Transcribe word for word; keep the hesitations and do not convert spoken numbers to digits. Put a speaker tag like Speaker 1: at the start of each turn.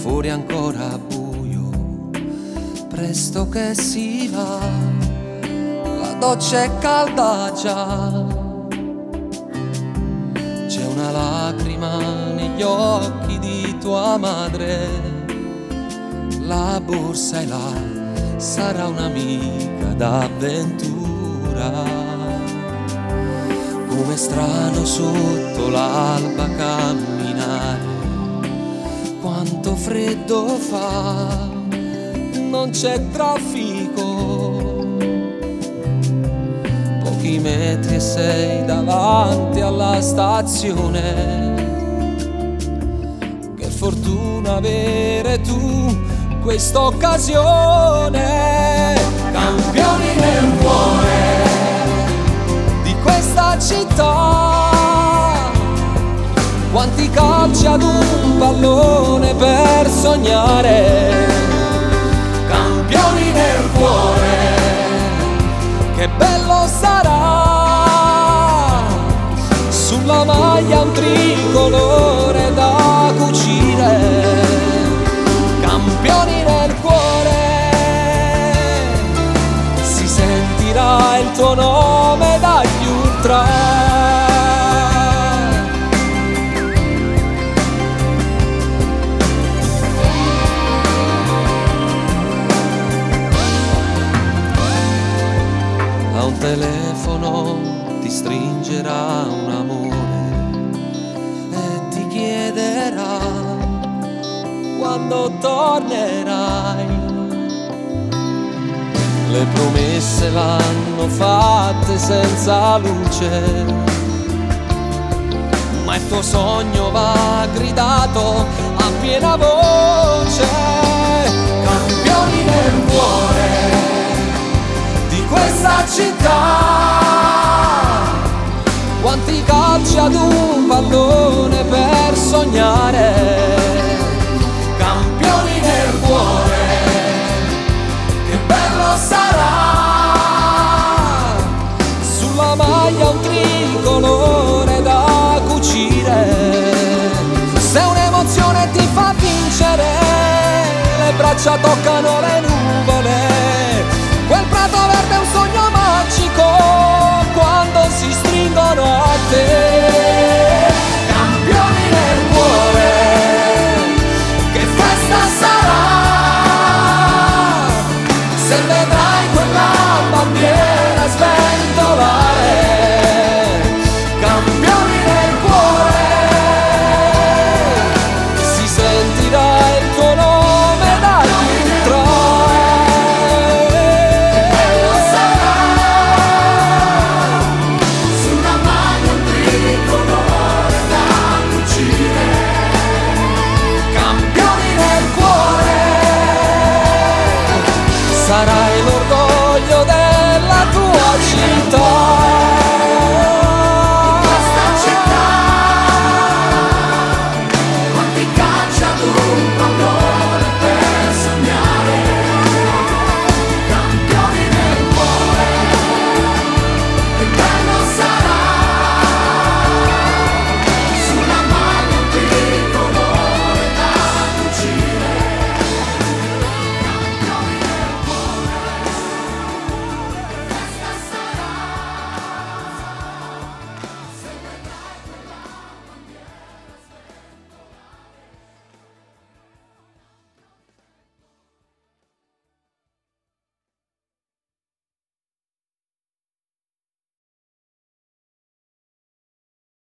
Speaker 1: fuori ancora buio, presto che si va, la doccia è calda già, c'è una lacrima negli occhi di tua madre, la borsa è là, sarà un'amica d'avventura. Come strano sotto l'alba camminare, quanto freddo fa, non c'è traffico, pochi metri e sei davanti alla stazione. Che fortuna avere tu questa occasione, campioni nel cuore di questa città, quanti calci ad un pallone per sognare, campioni nel cuore, che bello sarà, sulla maglia un tricolore da cucire, campioni nel cuore, si sentirà il tuo nome dagli ultra. A un telefono ti stringerà un amore e ti chiederà quando tornerai. Le promesse l'hanno fatte senza luce, ma il tuo sogno va gridato a piena voce, campioni nel cuore di questa città, quanti calci ad un pallone per sognare, campioni nel cuore, che bello sarà, sulla maglia un tricolore da cucire, se un'emozione ti fa vincere, le braccia toccano le nuvole, quel prato verde è un sogno magico quando si stringono a te, campioni nel cuore, che festa sarà, se vedrai quella bandiera sventolare, campioni nel cuore, si sentirà il tuo nome dagli ultra. Sarà